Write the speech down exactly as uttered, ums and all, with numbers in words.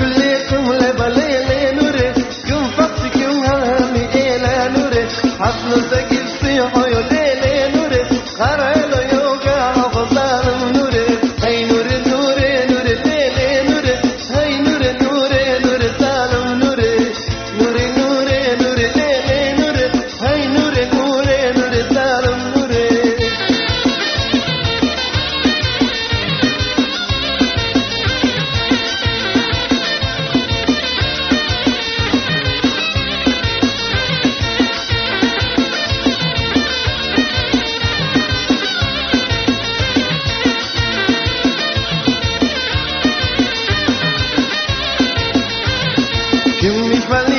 كلكم لبليل نوري كم فقسكم هامي إلى نوري حسن سكيل صيحو يليل نوري خرالو يوغا حفظال نوري هاي نوري نوري نوري ليل نوري هاي نوري نوري نوري سالم نوري نوري نوري نوري ليل نوري هاي نوري نوري نوري سالم نوري Give me